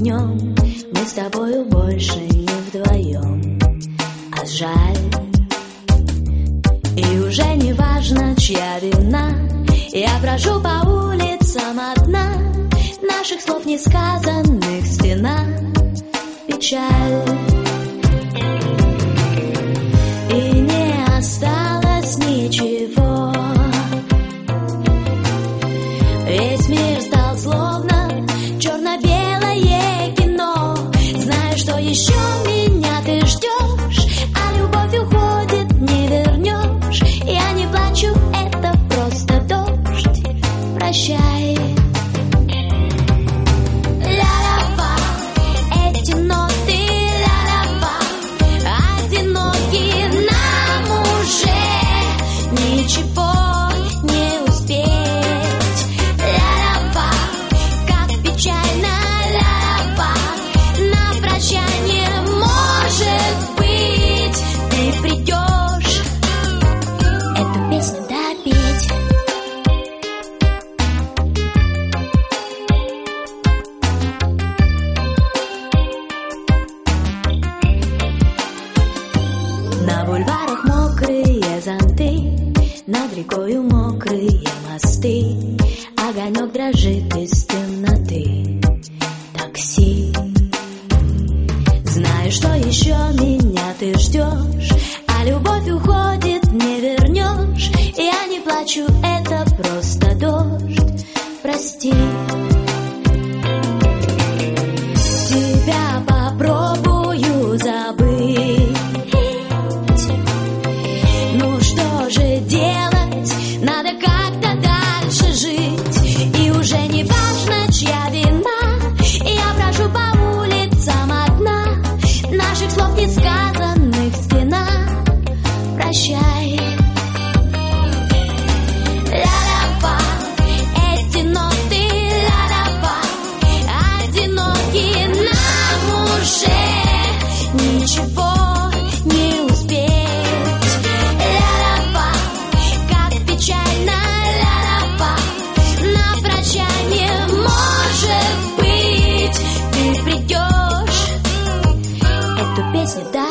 днем мы с тобою больше не вдвоем, а жаль. И уже не важно, чья вина, я брожу по улицам одна, наших слов несказанных стена, печаль. И не осталось ничего, весь мир стал словно черно-белое кино. Знаю, что еще меня ты ждешь, а любовь уходит, не вернешь. Я не плачу, это просто дождь, прощай. Ля-ля-ба, эти ноты, ля-ля-ба, одинокие нам уже ничего не успеть. Ля-ля-ба, как печально, ля-ля-ба, на прощание, может быть, ты придешь эту песню допеть. На бульварах мокрые зонты, над рекою мокрые мосты, огонек дрожит из темноты. Такси. Знаю, что еще меня ты ждешь, а любовь уходит, не вернешь. Я не плачу, это просто дождь, прости. Тебя попробую забыть. Ну что же делать, надо как-то дальше жить. И уже не важно, чья вина, я брожу по улицам одна, наших слов несказанных стена, прощай. Ля-ля-ба, эти ноты, ля-ля-ба, одинокие нам уже ничего не успеть. Ля-ля-ба, как печально, ля-ля-ба, на прощание, может быть, ты придешь эту песню